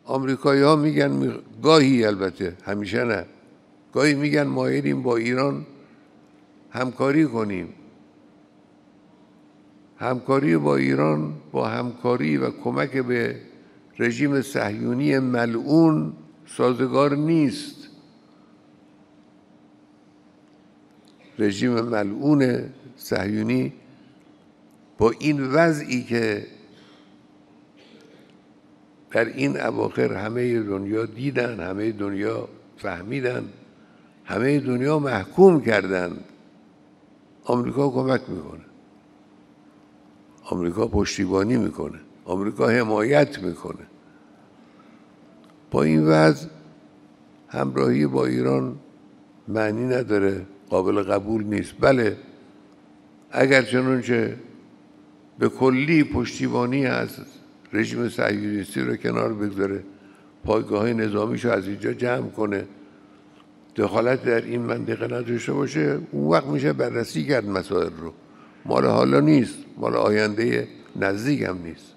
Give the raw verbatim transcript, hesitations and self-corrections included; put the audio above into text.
آمریکایی ها میگن می... گاهی، البته همیشه نه، گاهی میگن مایلیم با ایران همکاری کنیم. همکاری با ایران با همکاری و کمک به رژیم صهیونی ملعون سازگار نیست. رژیم ملعون صهیونی با این وضعی که در این اواخر همه دنیا دیدن، همه دنیا فهمیدن، همه دنیا محکوم کردن، آمریکا کمک میکنه، آمریکا پشتیبانی میکنه، آمریکا حمایت میکنه. با این وضع همراهی با ایران معنی نداره، قابل قبول نیست. بله، اگر چنانچه به کلی پشتیبانی از رژیم صهیونیستی رو کنار بگذاره، پایگاه نظامیشو از اینجا جمع کنه، دخالت در این منطقه نداشته باشه، اون وقت میشه بررسی کرد مسائل رو. مال حالا نیست، مال آینده نزدیک هم نیست.